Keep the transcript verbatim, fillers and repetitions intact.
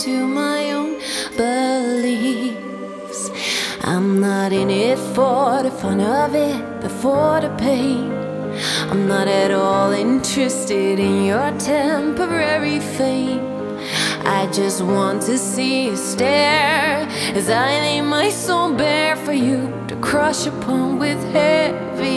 to my own beliefs. I'm not in it for the fun of it, but for the pain. I'm not at all interested in your temporary fame. I just want to see you stare as I lay my soul bare for you to crush upon with heavy